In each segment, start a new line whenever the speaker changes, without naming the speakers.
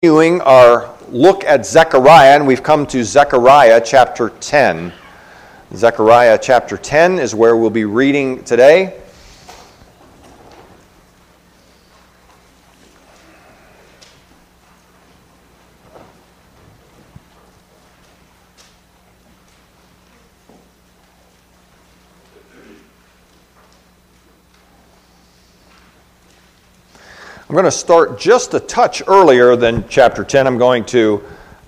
Continuing our look at Zechariah, and we've come to Zechariah chapter 10. Zechariah chapter 10 is where we'll be reading today. I'm going to start just a touch earlier than chapter 10. I'm going to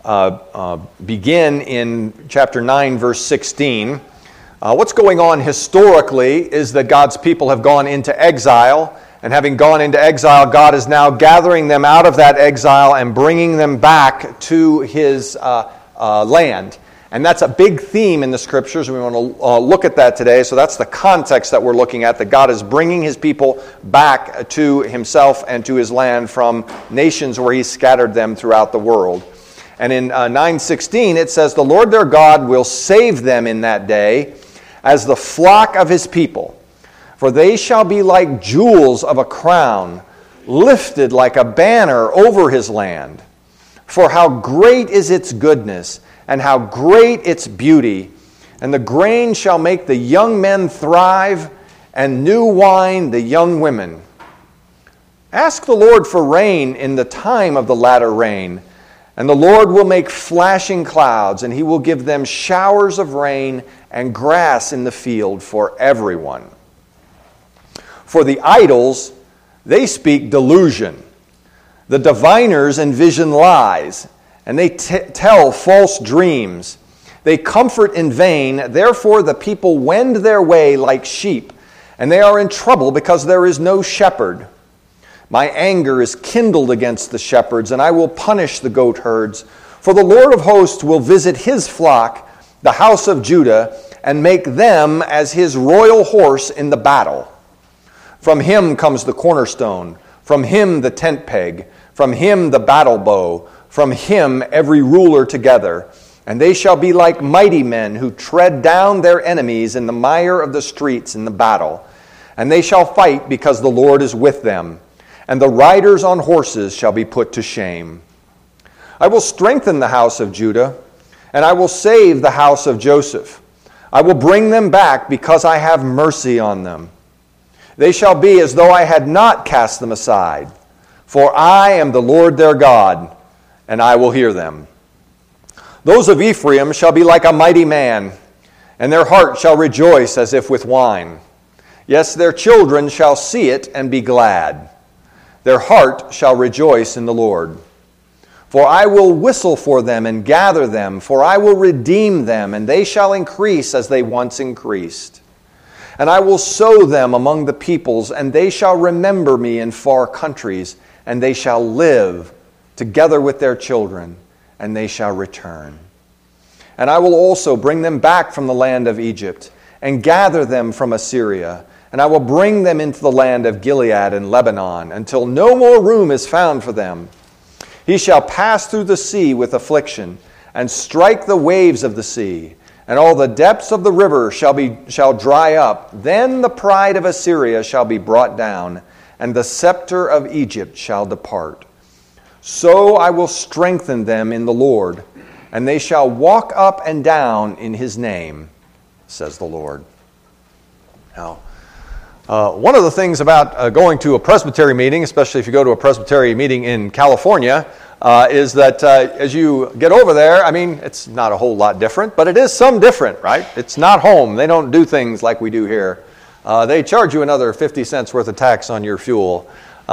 begin in chapter 9, verse 16. What's going on historically is that God's people have gone into exile, and having gone into exile, God is now gathering them out of that exile and bringing them back to His land. And that's a big theme in the Scriptures. We want to look at that today. So that's the context that we're looking at, that God is bringing His people back to Himself and to His land from nations where He scattered them throughout the world. And in 9:16 it says, "The Lord their God will save them in that day as the flock of His people. For they shall be like jewels of a crown, lifted like a banner over His land. For how great is its goodness, and how great its beauty! And the grain shall make the young men thrive, and new wine the young women. Ask the Lord for rain in the time of the latter rain, and the Lord will make flashing clouds, and He will give them showers of rain and grass in the field for everyone. For the idols, they speak delusion. The diviners envision lies, and they tell false dreams. They comfort in vain, therefore the people wend their way like sheep, and they are in trouble because there is no shepherd. My anger is kindled against the shepherds, and I will punish the goat herds. For the Lord of hosts will visit His flock, the house of Judah, and make them as His royal horse in the battle. From Him comes the cornerstone, from Him the tent peg, from Him the battle bow, from Him every ruler together. And they shall be like mighty men who tread down their enemies in the mire of the streets in the battle. And they shall fight because the Lord is with them. And the riders on horses shall be put to shame. I will strengthen the house of Judah, and I will save the house of Joseph. I will bring them back because I have mercy on them. They shall be as though I had not cast them aside. For I am the Lord their God, and I will hear them. Those of Ephraim shall be like a mighty man, and their heart shall rejoice as if with wine. Yes, their children shall see it and be glad. Their heart shall rejoice in the Lord. For I will whistle for them and gather them, for I will redeem them, and they shall increase as they once increased. And I will sow them among the peoples, and they shall remember me in far countries, and they shall live together with their children, and they shall return. And I will also bring them back from the land of Egypt, and gather them from Assyria, and I will bring them into the land of Gilead and Lebanon, until no more room is found for them. He shall pass through the sea with affliction, and strike the waves of the sea, and all the depths of the river shall dry up. Then the pride of Assyria shall be brought down, and the scepter of Egypt shall depart. So I will strengthen them in the Lord, and they shall walk up and down in His name, says the Lord." Now, one of the things about going to a presbytery meeting, especially if you go to a presbytery meeting in California, is that as you get over there, I mean, it's not a whole lot different, but it is some different, right? It's not home. They don't do things like we do here. They charge you another 50 cents worth of tax on your fuel.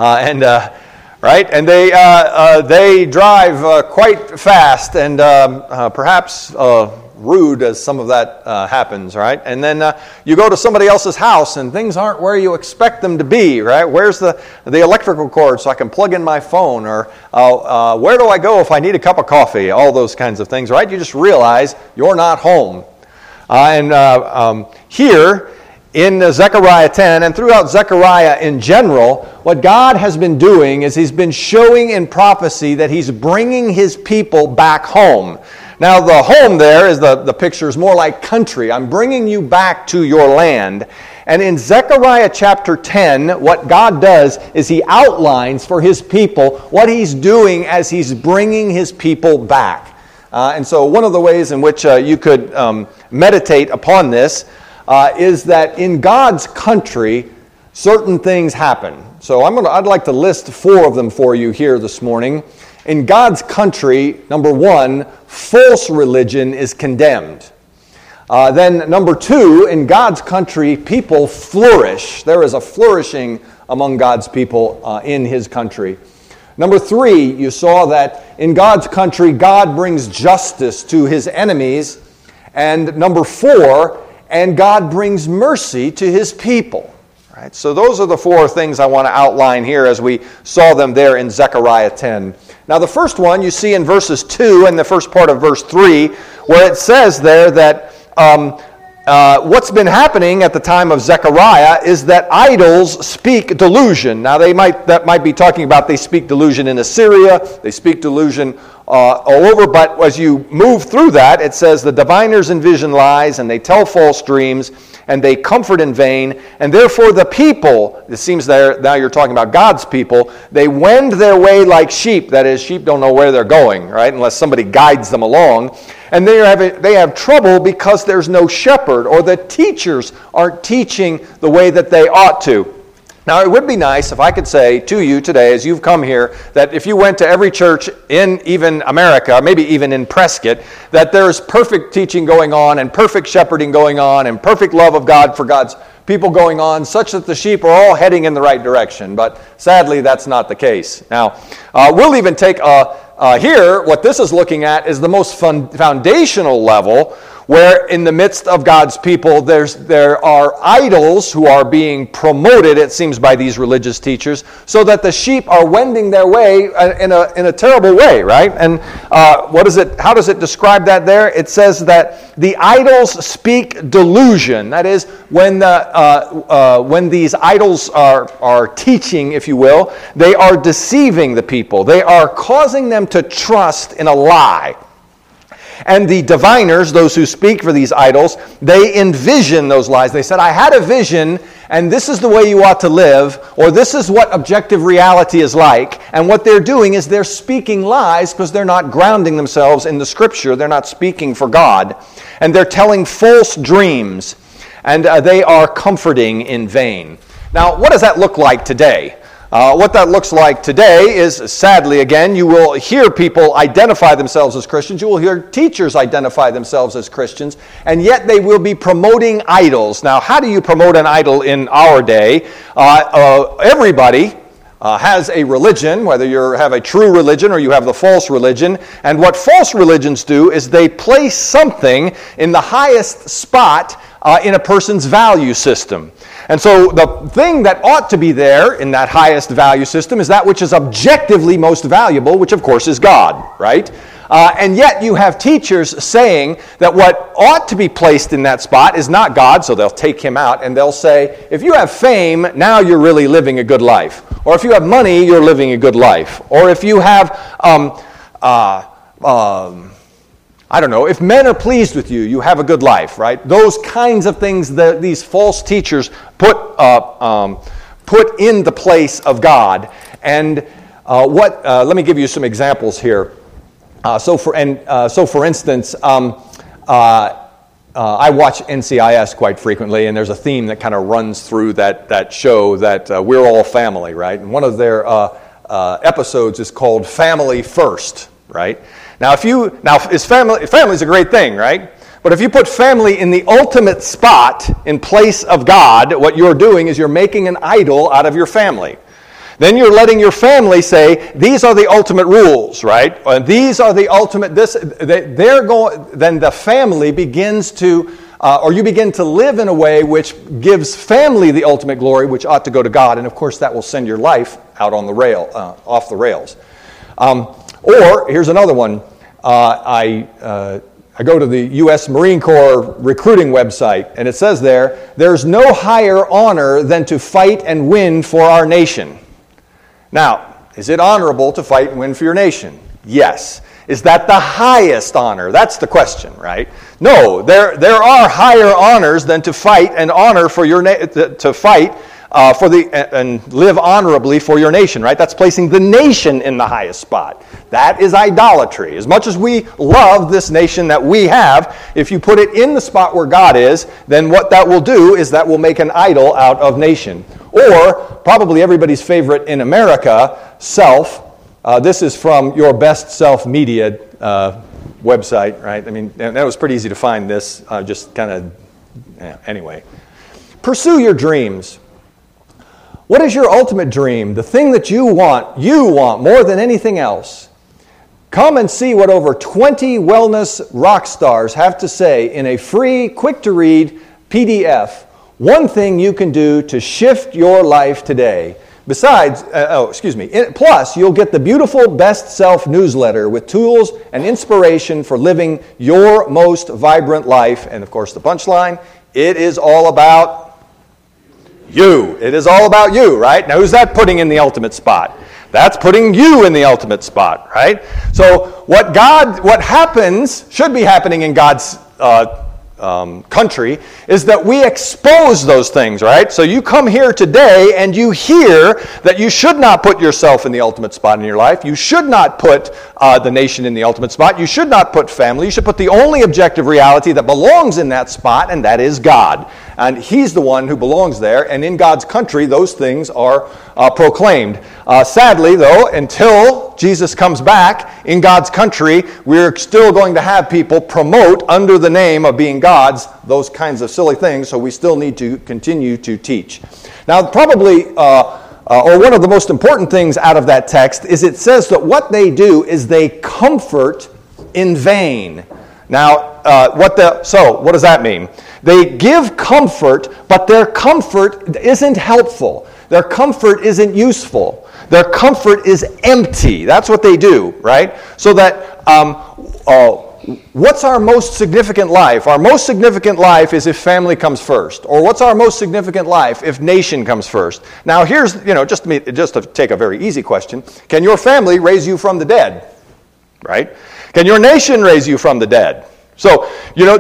Right? And they drive quite fast and perhaps rude as some of that happens, right? And then you go to somebody else's house and things aren't where you expect them to be, right? Where's the electrical cord so I can plug in my phone? Or where do I go if I need a cup of coffee? All those kinds of things, right? You just realize you're not home. Here in Zechariah 10 and throughout Zechariah in general, what God has been doing is He's been showing in prophecy that He's bringing His people back home. Now the home there is the picture is more like country. I'm bringing you back to your land. And in Zechariah chapter 10, what God does is He outlines for His people what He's doing as He's bringing His people back. And so one of the ways in which you could meditate upon this is that in God's country, certain things happen. So I'd like to list 4 of them for you here this morning. In God's country, number 1, false religion is condemned. Then number 2, in God's country, people flourish. There is a flourishing among God's people in His country. Number 3, you saw that in God's country, God brings justice to His enemies. And number 4, and God brings mercy to His people. Right? So those are the 4 things I want to outline here as we saw them there in Zechariah 10. Now the first one you see in verses 2 and the first part of verse 3, where it says there that what's been happening at the time of Zechariah is that idols speak delusion. Now that might be talking about they speak delusion in Assyria, they speak delusion all over, but as you move through that, it says the diviners envision lies and they tell false dreams and they comfort in vain, and therefore the people, it seems there now you're talking about God's people, they wend their way like sheep. That is, sheep don't know where they're going, right, unless somebody guides them along. And they have trouble because there's no shepherd, or the teachers aren't teaching the way that they ought to. Now, it would be nice if I could say to you today, as you've come here, that if you went to every church in even America, maybe even in Prescott, that there's perfect teaching going on and perfect shepherding going on and perfect love of God for God's people going on, such that the sheep are all heading in the right direction. But sadly, that's not the case. Now, we'll even take here, what this is looking at is the most foundational level, where in the midst of God's people, there are idols who are being promoted, it seems, by these religious teachers, so that the sheep are wending their way in a terrible way, right? And how does it describe that there? It says that the idols speak delusion. That is, when these idols are teaching, if you will, they are deceiving the people. They are causing them to trust in a lie. And the diviners, those who speak for these idols, they envision those lies. They said, I had a vision, and this is the way you ought to live, or this is what objective reality is like. And what they're doing is they're speaking lies because they're not grounding themselves in the Scripture. They're not speaking for God. And they're telling false dreams, and they are comforting in vain. Now, what does that look like today? What that looks like today is, sadly, again, you will hear people identify themselves as Christians. You will hear teachers identify themselves as Christians, and yet they will be promoting idols. Now, how do you promote an idol in our day? Everybody has a religion, whether you have a true religion or you have the false religion. And what false religions do is they place something in the highest spot in a person's value system. And so the thing that ought to be there in that highest value system is that which is objectively most valuable, which of course is God, right? And yet you have teachers saying that what ought to be placed in that spot is not God, so they'll take him out and they'll say, if you have fame, now you're really living a good life. Or if you have money, you're living a good life. Or if you have, I don't know, if men are pleased with you, you have a good life, right? Those kinds of things that these false teachers put in the place of God. And let me give you some examples here. So for instance, I watch NCIS quite frequently, and there's a theme that kind of runs through that show that we're all family, right? And one of their episodes is called Family First, right? Now, family's a great thing, right? But if you put family in the ultimate spot in place of God, what you're doing is you're making an idol out of your family. Then you're letting your family say, these are the ultimate rules, right? These are the ultimate, then the family begins to, or you begin to live in a way which gives family the ultimate glory, which ought to go to God. And of course, that will send your life out on the off the rails. Or, here's another one. I go to the U.S. Marine Corps recruiting website, and it says there's no higher honor than to fight and win for our nation. Now, is it honorable to fight and win for your nation? Yes. Is that the highest honor? That's the question, right? No, there are higher honors than to fight and honor for your to fight and live honorably for your nation, right? That's placing the nation in the highest spot. That is idolatry. As much as we love this nation that we have, if you put it in the spot where God is, then what that will do is that will make an idol out of nation. Or, probably everybody's favorite in America, self. This is from Your Best Self Media website, right? I mean, that was pretty easy to find this, just kind of, anyway. Pursue your dreams. What is your ultimate dream? The thing that you want more than anything else. Come and see what over 20 wellness rock stars have to say in a free, quick-to-read PDF. One thing you can do to shift your life today. Besides, plus you'll get the beautiful Best Self newsletter with tools and inspiration for living your most vibrant life. And of course, the punchline, it is all about you. It is all about you, right? Now, who's that putting in the ultimate spot? That's putting you in the ultimate spot, right? So what should be happening in God's country is that we expose those things, right? So you come here today and you hear that you should not put yourself in the ultimate spot in your life. You should not put the nation in the ultimate spot. You should not put family. You should put the only objective reality that belongs in that spot, and that is God. And He's the one who belongs there, and in God's country, those things are proclaimed. Sadly, though, until Jesus comes back in God's country, we're still going to have people promote under the name of being God's those kinds of silly things, so we still need to continue to teach. Now, probably, or one of the most important things out of that text is it says that what they do is they comfort in vain. Now, what does that mean? They give comfort, but their comfort isn't helpful. Their comfort isn't useful. Their comfort is empty. That's what they do, right? So that, what's our most significant life? Our most significant life is if family comes first. Or what's our most significant life if nation comes first? Now here's, just to take a very easy question, can your family raise you from the dead? Right? Can your nation raise you from the dead? So,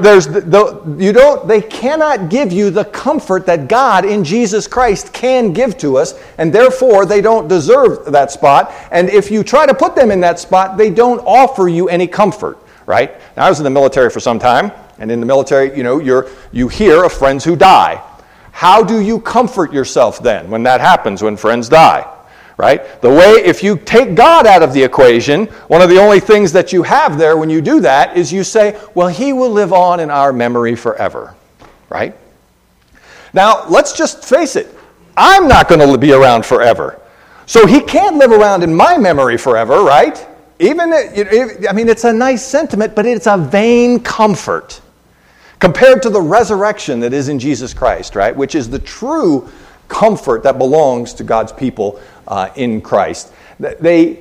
they cannot give you the comfort that God in Jesus Christ can give to us, and therefore they don't deserve that spot. And if you try to put them in that spot, they don't offer you any comfort, right? Now, I was in the military for some time, and in the military, you hear of friends who die. How do you comfort yourself then when that happens, when friends die? Right? If you take God out of the equation, one of the only things that you have there when you do that is you say, well, He will live on in our memory forever. Right? Now, let's just face it. I'm not going to be around forever. So He can't live around in my memory forever, right? It's a nice sentiment, but it's a vain comfort compared to the resurrection that is in Jesus Christ, right? Which is the true comfort that belongs to God's people in Christ. Let's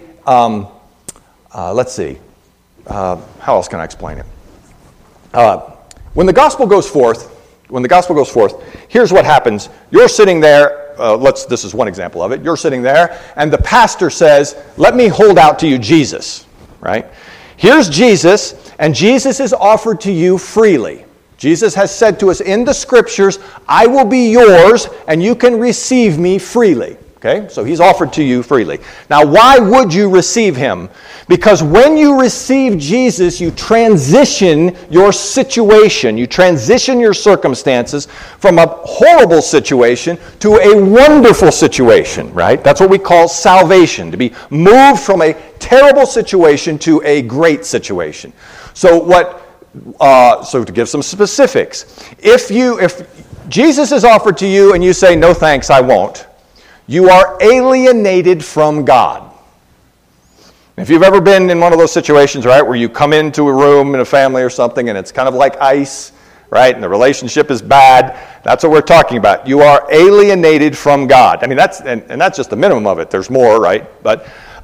see. How else can I explain it? When the gospel goes forth, here's what happens. You're sitting there. This is one example of it. You're sitting there, and the pastor says, "Let me hold out to you Jesus." Right? Here's Jesus, and Jesus is offered to you freely. Jesus has said to us in the Scriptures, I will be yours, and you can receive me freely. Okay? So He's offered to you freely. Now, why would you receive Him? Because when you receive Jesus, you transition your situation. You transition your circumstances from a horrible situation to a wonderful situation, right? That's what we call salvation, to be moved from a terrible situation to a great situation. So to give some specifics, if Jesus is offered to you and you say, no thanks, I won't, you are alienated from God. If you've ever been in one of those situations, right, where you come into a room in a family or something and it's kind of like ice, right, and the relationship is bad, that's what we're talking about. You are alienated from God. I mean, that's just the minimum of it. There's more, right? But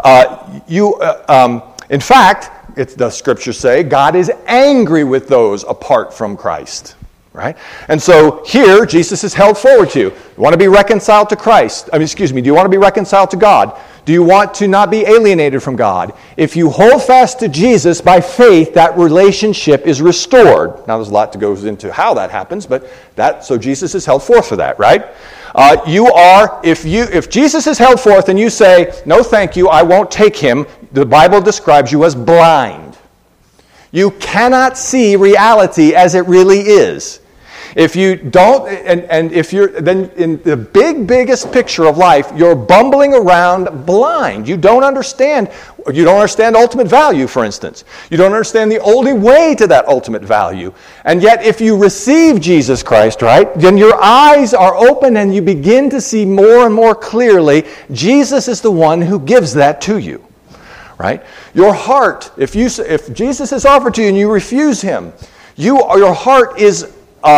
in fact, the Scriptures say, God is angry with those apart from Christ. Right? And so here, Jesus is held forward to you. You want to be reconciled to Christ. Do you want to be reconciled to God? Do you want to not be alienated from God? If you hold fast to Jesus by faith, that relationship is restored. Now, there's a lot that goes into how that happens, but so Jesus is held forth for that, right? If Jesus is held forth and you say, no, thank you, I won't take him, the Bible describes you as blind. You cannot see reality as it really is. If you don't, and if you're, then in the biggest picture of life, you're bumbling around blind. You don't understand ultimate value, for instance. You don't understand the only way to that ultimate value. And yet, if you receive Jesus Christ, right, then your eyes are open and you begin to see more and more clearly Jesus is the one who gives that to you, right? Your heart, if Jesus is offered to you and you refuse him, your heart is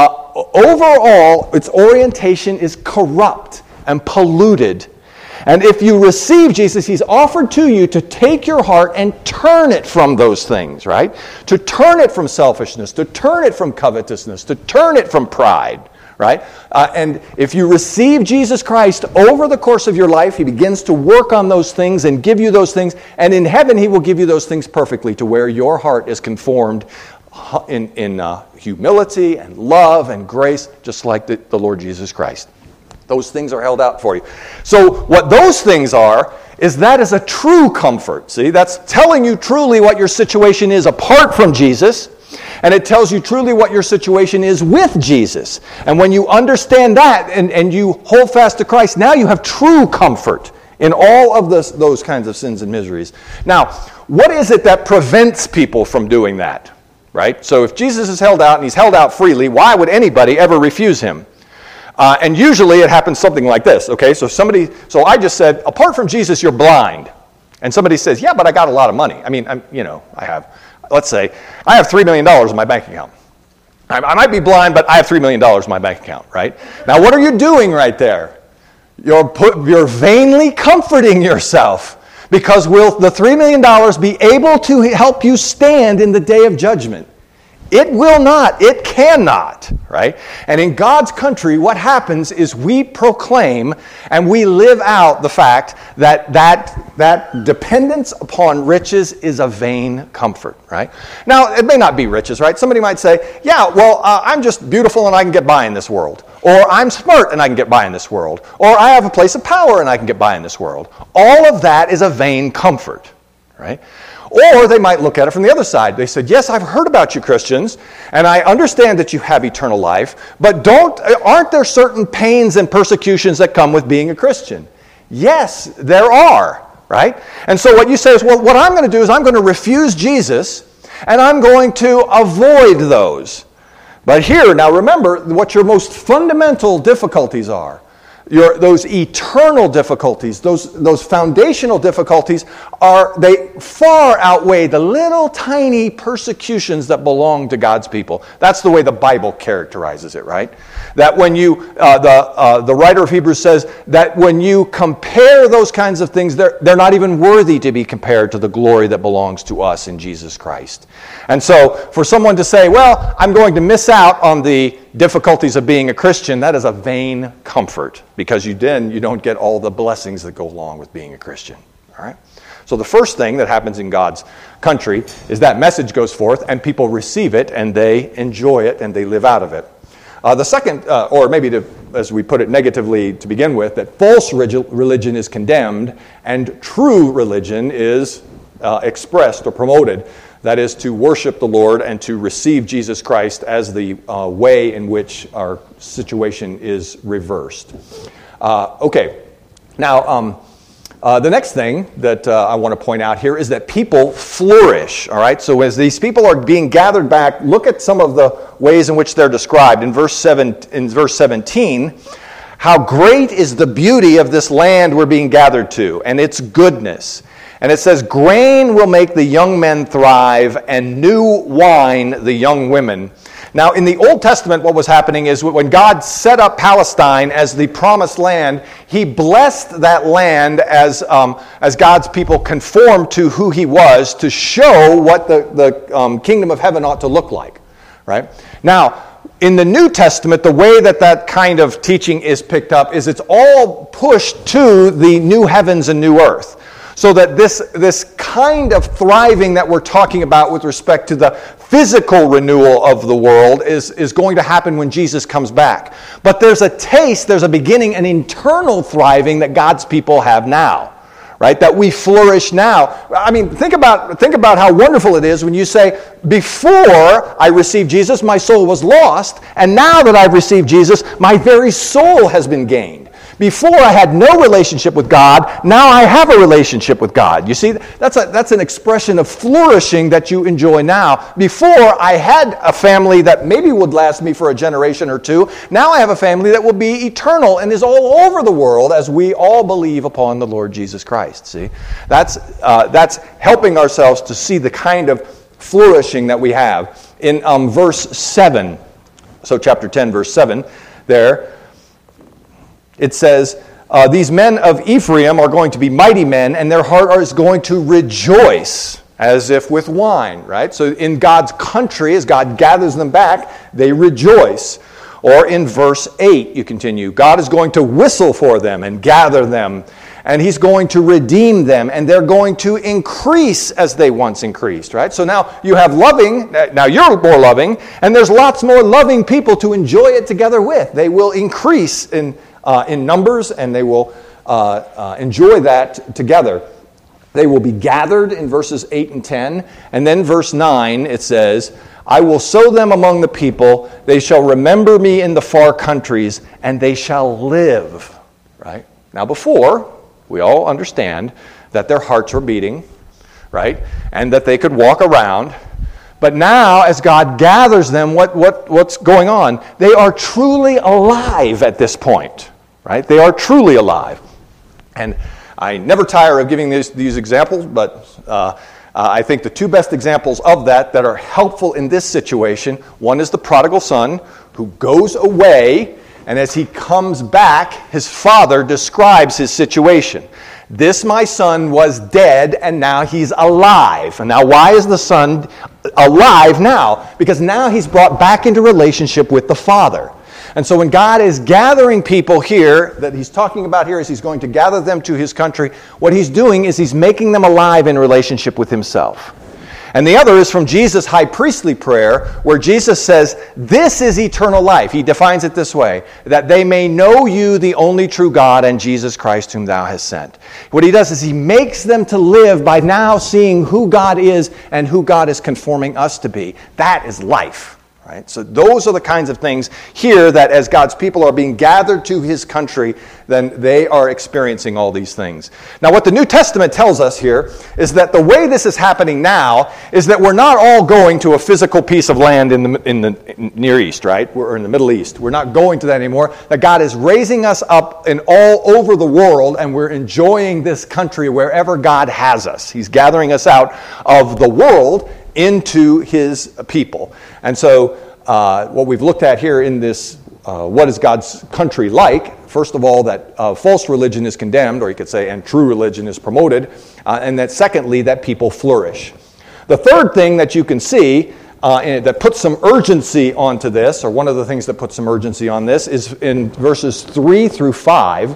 overall, its orientation is corrupt and polluted. And if you receive Jesus, he's offered to you to take your heart and turn it from those things, right? To turn it from selfishness, to turn it from covetousness, to turn it from pride, right? And if you receive Jesus Christ over the course of your life, he begins to work on those things and give you those things. And in heaven, he will give you those things perfectly to where your heart is conformed in humility and love and grace, just like the Lord Jesus Christ. Those things are held out for you. So what those things are, is a true comfort. See, that's telling you truly what your situation is apart from Jesus, and it tells you truly what your situation is with Jesus. And when you understand that and you hold fast to Christ, now you have true comfort in all of those kinds of sins and miseries. Now, what is it that prevents people from doing that? Right? So if Jesus is held out and he's held out freely, why would anybody ever refuse him? And usually it happens something like this. Okay, so I just said, apart from Jesus, you're blind. And somebody says, yeah, but I got a lot of money. I mean, let's say, I have $3 million in my bank account. I might be blind, but I have $3 million in my bank account, right? Now, what are you doing right there? You're vainly comforting yourself. Because will the $3 million be able to help you stand in the day of judgment? It will not. It cannot, right? And in God's country, what happens is we proclaim and we live out the fact that dependence upon riches is a vain comfort, right? Now, it may not be riches, right? Somebody might say, yeah, well, I'm just beautiful and I can get by in this world. Or I'm smart and I can get by in this world. Or I have a place of power and I can get by in this world. All of that is a vain comfort, right? Or they might look at it from the other side. They said, yes, I've heard about you Christians, and I understand that you have eternal life, but aren't there certain pains and persecutions that come with being a Christian? Yes, there are, right? And so what you say is, well, what I'm going to do is I'm going to refuse Jesus, and I'm going to avoid those. But here, now remember what your most fundamental difficulties are. Those eternal difficulties, those foundational difficulties, they far outweigh the little tiny persecutions that belong to God's people. That's the way the Bible characterizes it, right? That when the writer of Hebrews says that when you compare those kinds of things, they're not even worthy to be compared to the glory that belongs to us in Jesus Christ. And so, for someone to say, well, I'm going to miss out on the difficulties of being a Christian, that is a vain comfort, because you don't get all the blessings that go along with being a Christian. All right? So the first thing that happens in God's country is that message goes forth and people receive it and they enjoy it and they live out of it. The second, or maybe as we put it negatively to begin with, that false religion is condemned and true religion is expressed or promoted. That is to worship the Lord and to receive Jesus Christ as the way in which our situation is reversed. Okay, now the next thing that I want to point out here is that people flourish. All right, so as these people are being gathered back, look at some of the ways in which they're described. In verse 17, how great is the beauty of this land we're being gathered to, and its goodness. And it says, grain will make the young men thrive, and new wine the young women. Now, in the Old Testament, what was happening is when God set up Palestine as the promised land, he blessed that land as God's people conformed to who he was to show what the kingdom of heaven ought to look like. Right? Now, in the New Testament, the way that kind of teaching is picked up is it's all pushed to the new heavens and new earth. So that this kind of thriving that we're talking about with respect to the physical renewal of the world is going to happen when Jesus comes back. But there's a taste, there's a beginning, an internal thriving that God's people have now. Right? That we flourish now. I mean, think about how wonderful it is when you say, before I received Jesus, my soul was lost, and now that I've received Jesus, my very soul has been gained. Before I had no relationship with God, now I have a relationship with God. You see, that's an expression of flourishing that you enjoy now. Before I had a family that maybe would last me for a generation or two, now I have a family that will be eternal and is all over the world as we all believe upon the Lord Jesus Christ. See, that's helping ourselves to see the kind of flourishing that we have. In verse 7, so chapter 10, verse 7, there, it says, these men of Ephraim are going to be mighty men, and their heart is going to rejoice as if with wine, right? So in God's country, as God gathers them back, they rejoice. Or in verse 8, you continue, God is going to whistle for them and gather them, and he's going to redeem them, and they're going to increase as they once increased, right? So now you have loving, now you're more loving, and there's lots more loving people to enjoy it together with. They will increase in numbers, and they will enjoy that together. They will be gathered in verses 8 and 10. And then verse 9, it says, I will sow them among the people. They shall remember me in the far countries, and they shall live. Right? Now before, we all understand that their hearts are beating, right? And that they could walk around. But now, as God gathers them, what's going on? They are truly alive at this point. Right? They are truly alive. And I never tire of giving these examples, but I think the two best examples of that are helpful in this situation, one is the prodigal son who goes away, and as he comes back, his father describes his situation. This my son was dead, and now he's alive. And now why is the son alive now? Because now he's brought back into relationship with the father. And so when God is gathering people here, that he's talking about here is he's going to gather them to his country, what he's doing is he's making them alive in relationship with himself. And the other is from Jesus' high priestly prayer, where Jesus says, this is eternal life. He defines it this way, that they may know you, the only true God, and Jesus Christ whom thou hast sent. What he does is he makes them to live by now seeing who God is and who God is conforming us to be. That is life. Right? So those are the kinds of things here that as God's people are being gathered to his country, then they are experiencing all these things. Now what the New Testament tells us here is that the way this is happening now is that we're not all going to a physical piece of land in the Near East, right? We're in the Middle East. We're not going to that anymore. That God is raising us up in all over the world, and we're enjoying this country wherever God has us. He's gathering us out of the world into his people. And so what we've looked at here in this, what is God's country like? First of all, that false religion is condemned, or you could say, and true religion is promoted. And that secondly, that people flourish. The third thing that you can see that puts some urgency onto this, or one of the things that puts some urgency on this, is in verses 3 through 5,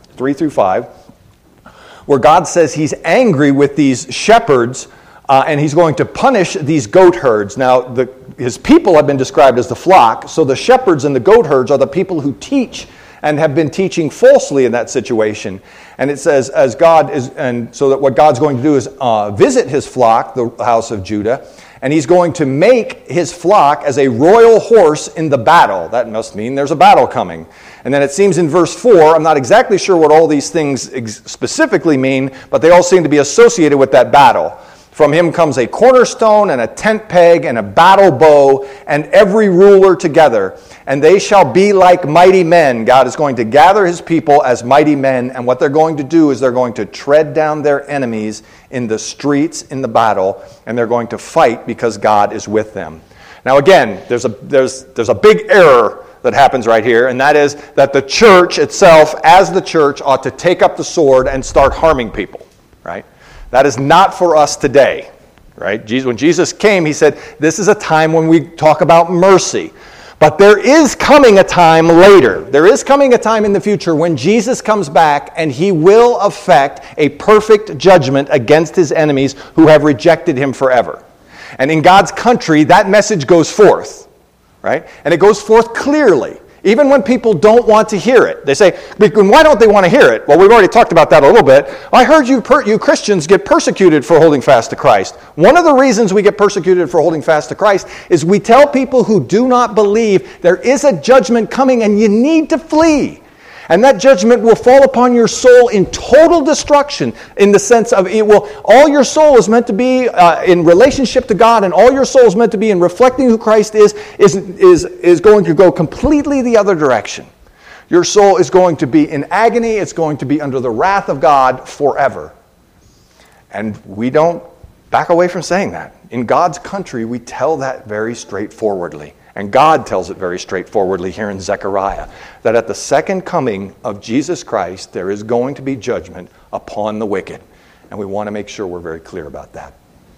where God says he's angry with these shepherds, and he's going to punish these goat herds. Now, his people have been described as the flock, so the shepherds and the goat herds are the people who teach and have been teaching falsely in that situation. And it says, as God is, and so that what God's going to do is visit his flock, the house of Judah, and he's going to make his flock as a royal horse in the battle. That must mean there's a battle coming. And then it seems in verse 4, I'm not exactly sure what all these things specifically mean, but they all seem to be associated with that battle. From him comes a cornerstone and a tent peg and a battle bow and every ruler together. And they shall be like mighty men. God is going to gather his people as mighty men. And what they're going to do is they're going to tread down their enemies in the streets in the battle. And they're going to fight because God is with them. Now again, there's a big error that happens right here. And that is that the church itself, as the church, ought to take up the sword and start harming people. Right? That is not for us today, right? When Jesus came, he said, this is a time when we talk about mercy. But there is coming a time later. There is coming a time in the future when Jesus comes back and he will effect a perfect judgment against his enemies who have rejected him forever. And in God's country, that message goes forth, right? And it goes forth clearly, even when people don't want to hear it. They say, why don't they want to hear it? Well, we've already talked about that a little bit. I heard you Christians get persecuted for holding fast to Christ. One of the reasons we get persecuted for holding fast to Christ is we tell people who do not believe there is a judgment coming and you need to flee. And that judgment will fall upon your soul in total destruction, in the sense of all your soul is meant to be in relationship to God, and all your soul is meant to be in reflecting who Christ is going to go completely the other direction. Your soul is going to be in agony. It's going to be under the wrath of God forever. And we don't back away from saying that. In God's country, we tell that very straightforwardly. And God tells it very straightforwardly here in Zechariah, that at the second coming of Jesus Christ, there is going to be judgment upon the wicked. And we want to make sure we're very clear about that.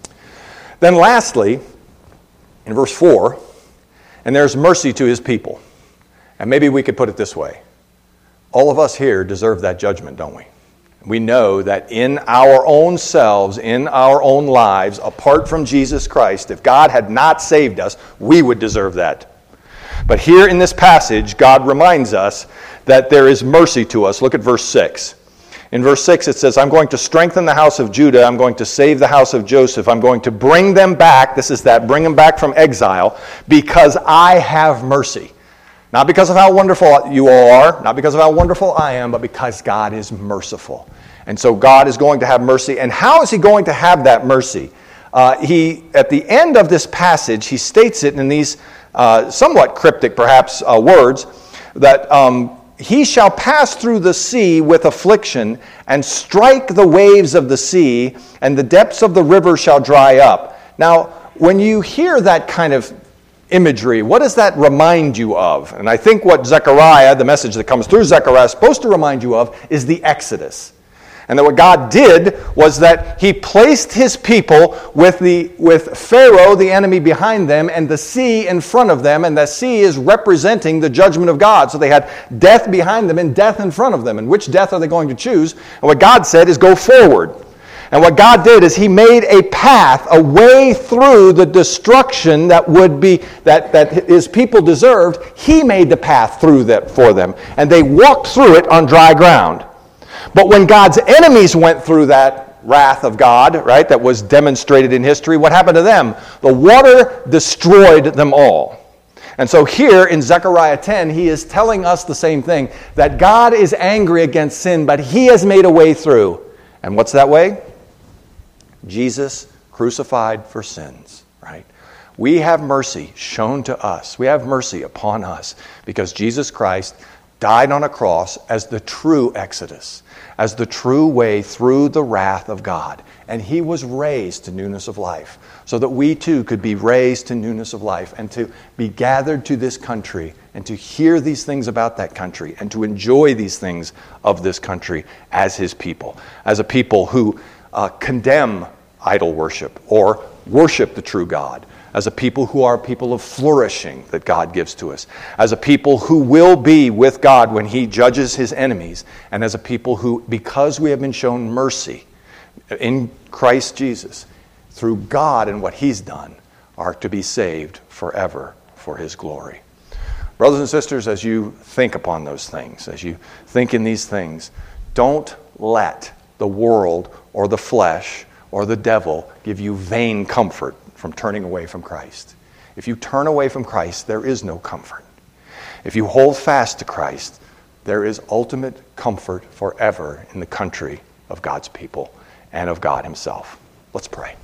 Then lastly, in verse 4, and there's mercy to his people. And maybe we could put it this way. All of us here deserve that judgment, don't we? We know that in our own selves, in our own lives, apart from Jesus Christ, if God had not saved us, we would deserve that. But here in this passage, God reminds us that there is mercy to us. Look at verse 6. In verse 6 it says, I'm going to strengthen the house of Judah. I'm going to save the house of Joseph. I'm going to bring them back. This is that, bring them back from exile, because I have mercy. Not because of how wonderful you all are, not because of how wonderful I am, but because God is merciful. And so God is going to have mercy. And how is he going to have that mercy? At the end of this passage, he states it in these somewhat cryptic, perhaps, words, that he shall pass through the sea with affliction and strike the waves of the sea, and the depths of the river shall dry up. Now, when you hear that kind of imagery, what does that remind you of? And I think what Zechariah, the message that comes through Zechariah, is supposed to remind you of is the Exodus. And that what God did was that he placed his people with Pharaoh, the enemy, behind them, and the sea in front of them, and the sea is representing the judgment of God. So they had death behind them and death in front of them. And which death are they going to choose? And what God said is go forward. And what God did is he made a path, a way through the destruction that would be, that his people deserved. He made the path through that for them. And they walked through it on dry ground. But when God's enemies went through that wrath of God, right, that was demonstrated in history, what happened to them? The water destroyed them all. And so here in Zechariah 10, he is telling us the same thing, that God is angry against sin, but he has made a way through. And what's that way? Jesus crucified for sins, right? We have mercy shown to us. We have mercy upon us because Jesus Christ died on a cross as the true Exodus, as the true way through the wrath of God. And he was raised to newness of life so that we too could be raised to newness of life and to be gathered to this country and to hear these things about that country and to enjoy these things of this country as his people, as a people who condemn idol worship or worship the true God, as a people who are people of flourishing that God gives to us, as a people who will be with God when he judges his enemies, and as a people who, because we have been shown mercy in Christ Jesus, through God and what he's done, are to be saved forever for his glory. Brothers and sisters, as you think upon those things, as you think in these things, don't let the world or the flesh or the devil give you vain comfort from turning away from Christ. If you turn away from Christ, there is no comfort. If you hold fast to Christ, there is ultimate comfort forever in the country of God's people and of God himself. Let's pray.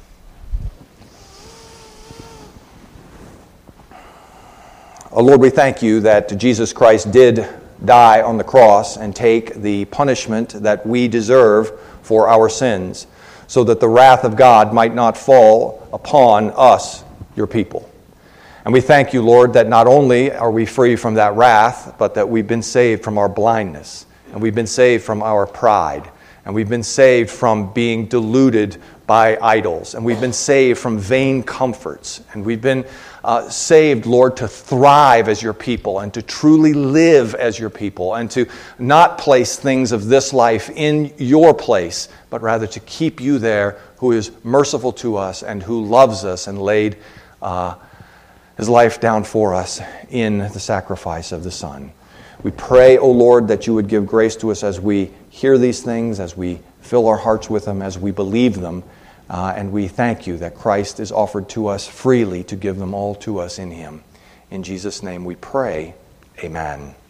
Oh Lord, we thank you that Jesus Christ did die on the cross and take the punishment that we deserve for our sins, so that the wrath of God might not fall upon us, your people. And we thank you, Lord, that not only are we free from that wrath, but that we've been saved from our blindness, and we've been saved from our pride, and we've been saved from being deluded by idols, and we've been saved from vain comforts, and we've been saved, Lord, to thrive as your people and to truly live as your people and to not place things of this life in your place, but rather to keep you there, who is merciful to us and who loves us and laid his life down for us in the sacrifice of the Son. We pray, O Lord, that you would give grace to us as we hear these things, as we fill our hearts with them, as we believe them, and we thank you that Christ is offered to us freely to give them all to us in him. In Jesus' name we pray, amen.